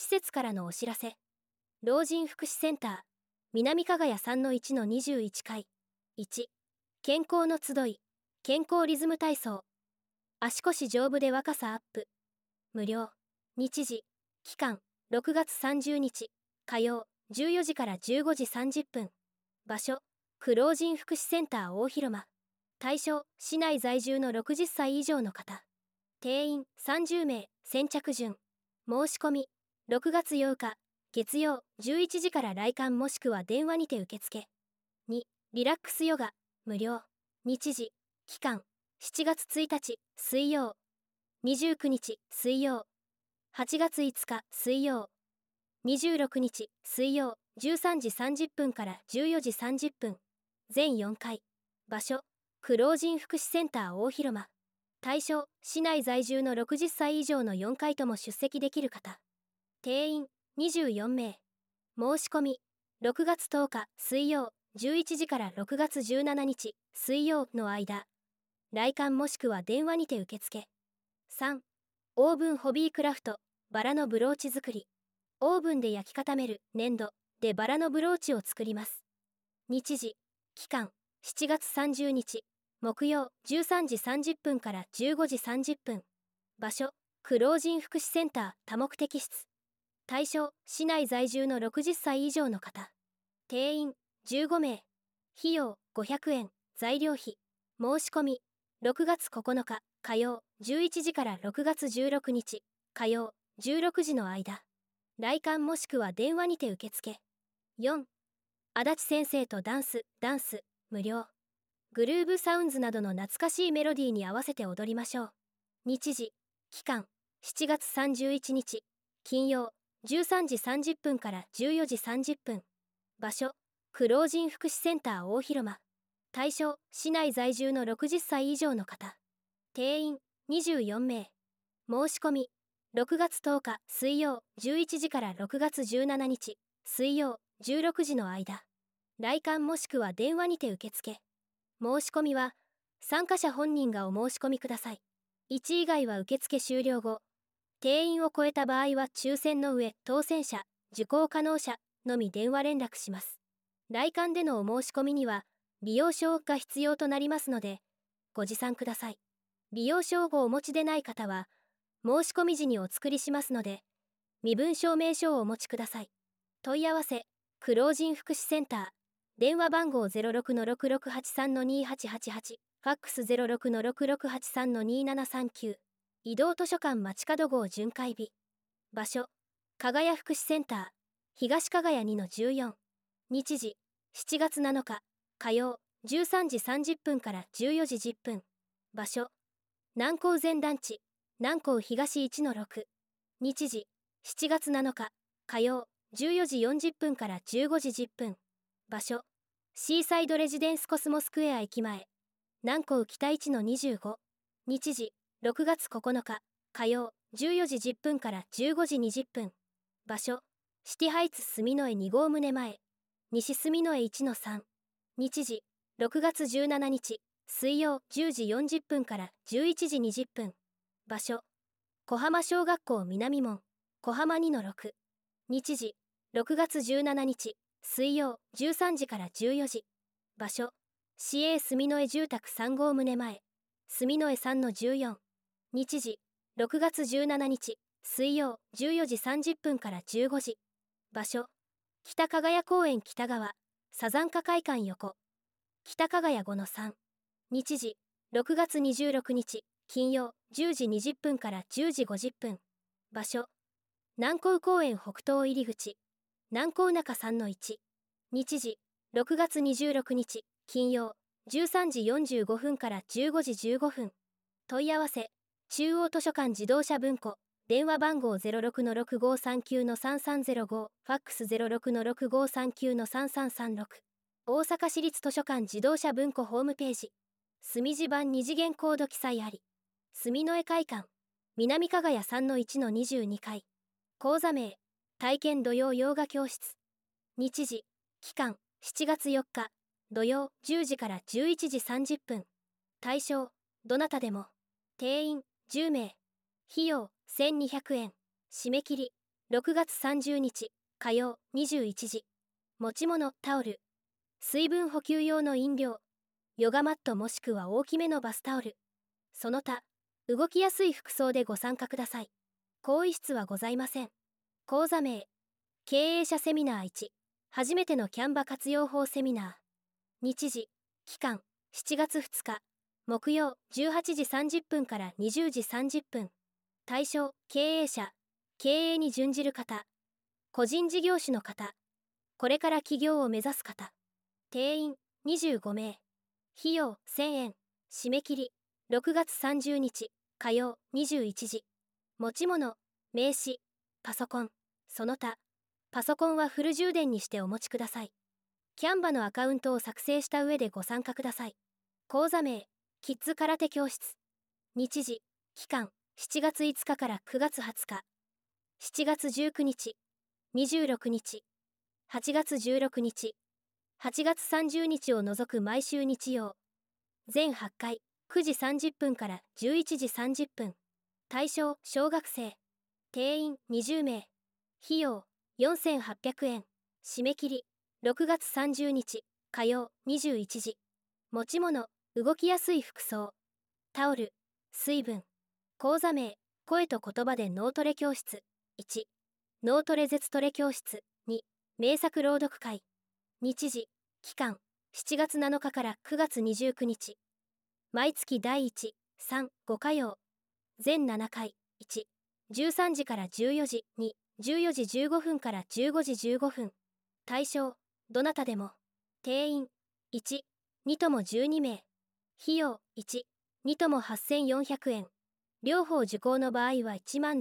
施設からのお知らせ。老人福祉センター南加賀谷 3-1-21 階。1、健康の集い、健康リズム体操。足腰丈夫で若さアップ。無料。日時、期間、6月30日、火曜、14時から15時30分。場所、区老人福祉センター大広間。対象、市内在住の60歳以上の方。定員30名、先着順。申し込み、6月8日、月曜、11時から来館もしくは電話にて受付。2、リラックスヨガ、無料。日時、期間、7月1日、水曜。29日、水曜。8月5日、水曜。26日、水曜、13時30分から14時30分。全4回。場所、区老人福祉センター大広間。対象、市内在住の60歳以上の4回とも出席できる方。定員、24名。申し込み、6月10日、水曜、11時から6月17日、水曜の間。来館もしくは電話にて受付。3、オーブンホビークラフト、バラのブローチ作り。オーブンで焼き固める粘土でバラのブローチを作ります。日時、期間、7月30日、木曜、13時30分から15時30分。場所、区老人福祉センター多目的室。対象、市内在住の60歳以上の方。定員、15名。費用、500円。材料費。申し込み、6月9日、火曜、11時から6月16日、火曜、16時の間。来館もしくは電話にて受付。4、足立先生とダンス、無料。グルーブサウンズなどの懐かしいメロディーに合わせて踊りましょう。日時、期間、7月31日、金曜、13時30分から14時30分。場所、区老人福祉センター大広間。対象、市内在住の60歳以上の方。定員、24名。申し込み、6月10日、水曜、11時から6月17日、水曜、16時の間。来館もしくは電話にて受付。申し込みは、参加者本人がお申し込みください。1以外は受付終了後、定員を超えた場合は抽選の上、当選者、受講可能者のみ電話連絡します。来館でのお申し込みには、利用証が必要となりますので、ご持参ください。利用証をお持ちでない方は、申し込み時にお作りしますので、身分証明書をお持ちください。問い合わせ、区老人福祉センター。電話番号 06-6683-2888、ファックス 06-6683-2739。移動図書館街角号巡回日。場所、加賀谷福祉センター、東加賀谷 2-14。日時、7月7日、火曜、13時30分から14時10分。場所、南高前団地、南高東 1-6。日時、7月7日、火曜、14時40分から15時10分。場所、シーサイドレジデンスコスモスクエア駅前、南高北 1-25。日時、6月9日、火曜、14時10分から15時20分。場所、シティハイツ住之江2号棟前、西住之江 1-3。日時、6月17日、水曜10時40分から11時20分。場所、小浜小学校南門、小浜 2-6。日時、6月17日、水曜13時から14時。場所、市営住之江住宅3号棟前、住之江 3-14。日時、6月17日、水曜14時30分から15時。場所、北加賀谷公園北側、サザンカ会館横、北加賀谷 5-3。日時、6月26日、金曜10時20分から10時50分。場所、南高公園北東入り口、南高中 3-1。日時、6月26日、金曜、13時45分から15時15分。問い合わせ、中央図書館自動車文庫、電話番号 06-6539-3305、ファックス 06-6539-3336。大阪市立図書館自動車文庫ホームページ。墨字版2次元コード記載あり。住之江会館、南加賀谷 3-1-22 階。講座名、体験土曜洋画教室。日時、期間、7月4日、土曜10時から11時30分。対象、どなたでも。定員、10名。費用、1200円。締め切り、 6月30日火曜21時。持ち物タオル、水分補給用の飲料、ヨガマットもしくは大きめのバスタオル、その他動きやすい服装でご参加ください。更衣室はございません。講座名、経営者セミナー1、初めてのキャンバ活用法セミナー。日時、期間、7月2日、木曜18時30分から20時30分。対象、経営者、経営に準じる方、個人事業主の方、これから起業を目指す方。定員、25名。費用、1000円。締め切り、6月30日、火曜、21時。持ち物、名刺、パソコン、その他。パソコンはフル充電にしてお持ちください。キャンバのアカウントを作成した上でご参加ください。講座名、キッズ空手教室。日時、期間、7月5日から9月20日。7月19日、26日、8月16日、8月30日を除く毎週日曜。全8回、9時30分から11時30分。対象、小学生。定員、20名。費用、4800円。締め切り、6月30日、火曜、21時。持ち物、動きやすい服装。タオル、水分。講座名、声と言葉で脳トレ教室。1、脳トレ絶トレ教室。2、名作朗読会。日時、期間、7月7日から9月29日。毎月第1、3、5火曜。全7回。1、13時から14時。2、14時15分から15時15分。対象、どなたでも。定員、1、2とも12名。費用、1、2とも8400円。両方受講の場合は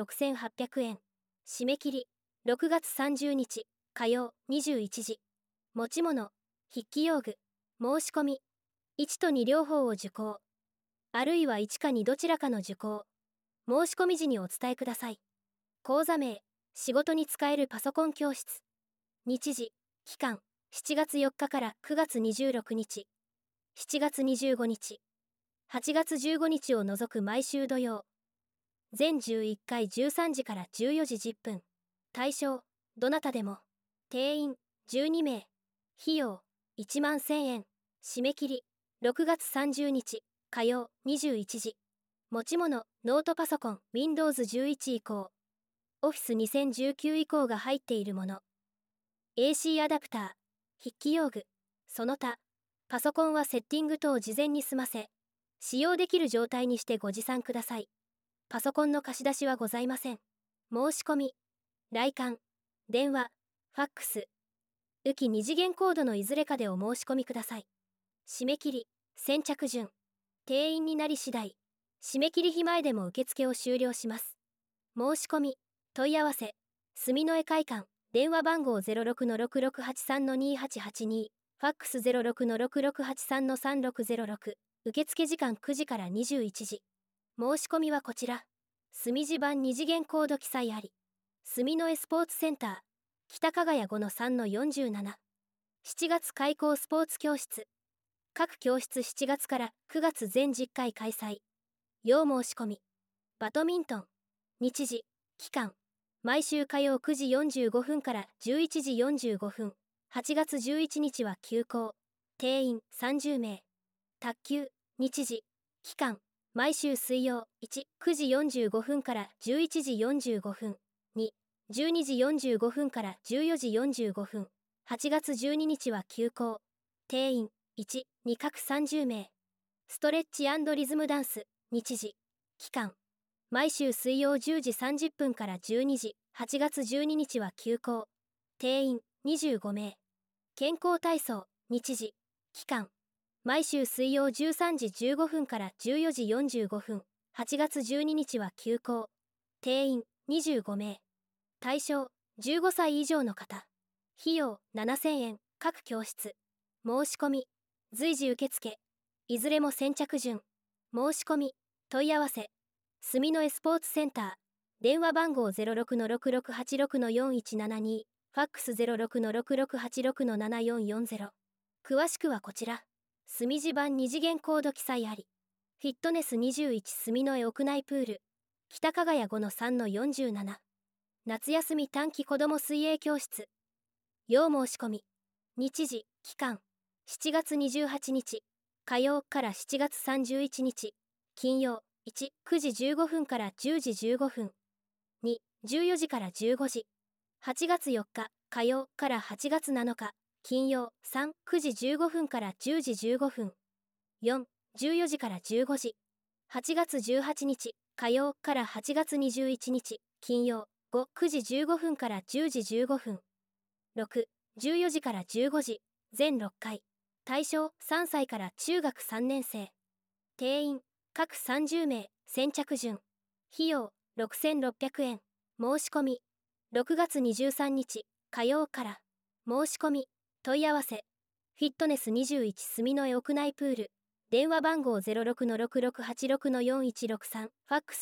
16,800円。締め切り、6月30日、火曜、21時。持ち物、筆記用具。申し込み、1と2両方を受講。あるいは1か2どちらかの受講。申し込み時にお伝えください。講座名、仕事に使えるパソコン教室。日時、期間、7月4日から9月26日。7月25日。8月15日を除く毎週土曜。全11回13時から14時10分。対象、どなたでも。定員、12名。費用、11,000円。締め切り、6月30日、火曜、21時。持ち物、ノートパソコン、Windows 11以降。Office 2019以降が入っているもの。AC アダプター、筆記用具、その他。パソコンはセッティング等を事前に済ませ、使用できる状態にしてご持参ください。パソコンの貸し出しはございません。申し込み、来館、電話、ファックス、浮き2次元コードのいずれかでお申し込みください。締め切り、先着順、定員になり次第、締め切り日前でも受付を終了します。申し込み、問い合わせ、住之江会館、電話番号 06-6683-2882、ファックス 06-6683-3606、受付時間9時から21時。申し込みはこちら。住地版2次元コード記載あり。住之江スポーツセンター、北加賀谷 5-3-47。7月開校スポーツ教室。各教室7月から9月全10回開催。要申し込み。バドミントン。日時、期間。毎週火曜9時45分から11時45分。8月11日は休校。定員30名。卓球。日時、期間。毎週水曜1、9時45分から11時45分。2、12時45分から14時45分。8月12日は休校。定員1、2各30名。ストレッチ&リズムダンス。日時、期間。毎週水曜10時30分から12時。8月12日は休校。定員25名。健康体操。日時、期間。毎週水曜13時15分から14時45分。8月12日は休校。定員25名。対象15歳以上の方。費用7000円。各教室。申し込み。随時受付。いずれも先着順。申し込み。問い合わせ。住之江スポーツセンター。電話番号 06-6686-4172。ファックス 06-6686-7440。詳しくはこちら。住地版2次元コード記載あり。フィットネス21住之江屋内プール。北加賀谷 5-3-47。 夏休み短期子ども水泳教室。要申し込み。日時、期間、7月28日、火曜から7月31日、金曜、1、9時15分から10時15分。2、14時から15時。8月4日、火曜から8月7日、金曜、3、9時15分から10時15分。4、14時から15時。8月18日、火曜から8月21日、金曜、5、9時15分から10時15分。6、14時から15時、全6回。対象、3歳から中学3年生。定員、各30名、先着順。費用、6600円。申し込み、6月23日、火曜から。申し込み、問い合わせ。フィットネス21住の江屋内プール。電話番号 06-6686-4163、ファックス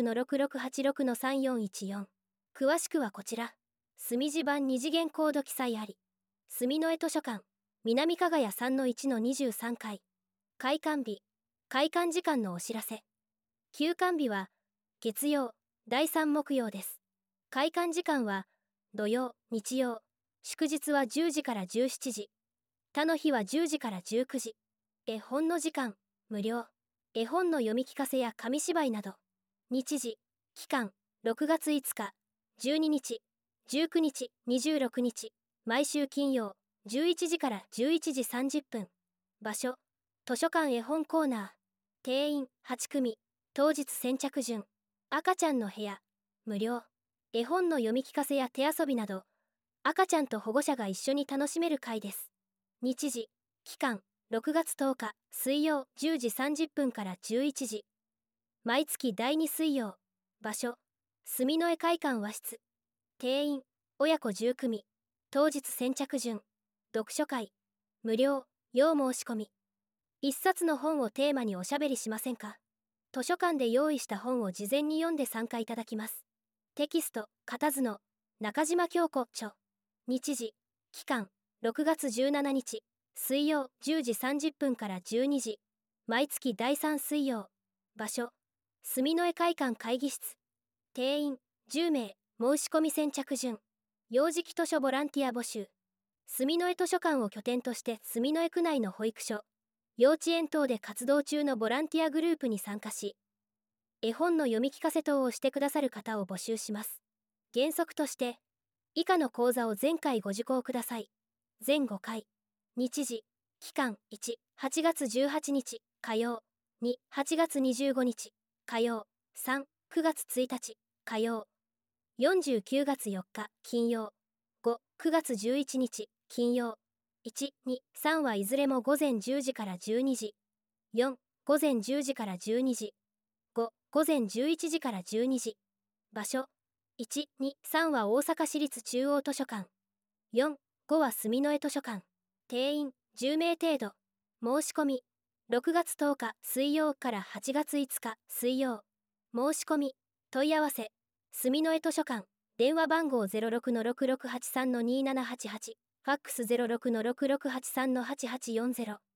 06-6686-3414。詳しくはこちら。墨字版2次元コード記載あり。住の江図書館、南加賀谷 3-1-23 階。開館日、開館時間のお知らせ。休館日は、月曜、第3木曜です。開館時間は、土曜、日曜、祝日は10時から17時。他の日は10時から19時。絵本の時間、無料。絵本の読み聞かせや紙芝居など。日時、期間、6月5日、12日、19日、26日。毎週金曜、11時から11時30分。場所、図書館絵本コーナー。定員、8組。当日先着順。赤ちゃんの部屋、無料。絵本の読み聞かせや手遊びなど、赤ちゃんと保護者が一緒に楽しめる会です。日時、期間、6月10日、水曜10時30分から11時。毎月第2水曜。場所、住の江会館和室。定員、親子10組。当日先着順。読書会、無料。要申し込み。一冊の本をテーマにおしゃべりしませんか？図書館で用意した本を事前に読んで参加いただきます。テキスト、片図の、中島京子著。日時、期間、6月17日。水曜10時30分から12時。毎月第3水曜。場所、住の江会館会議室。定員、10名。申し込み先着順。幼児期図書ボランティア募集。住の江図書館を拠点として住の江区内の保育所、幼稚園等で活動中のボランティアグループに参加し、絵本の読み聞かせ等をしてくださる方を募集します。原則として、以下の講座を全回ご受講ください。全5回。日時、期間、1、8月18日、火曜。2、8月25日、火曜。3、9月1日、火曜。49月4日、金曜。5、9月11日、金曜。1、2、3はいずれも午前10時から12時。4、午前10時から12時。5、午前11時から12時。場所、1、2、3は大阪市立中央図書館。4、5は住の江図書館。定員、10名程度。申し込み、6月10日水曜から8月5日水曜。申し込み、問い合わせ、住の江図書館。電話番号 06-6683-2788。ファックス 06-6683-8840。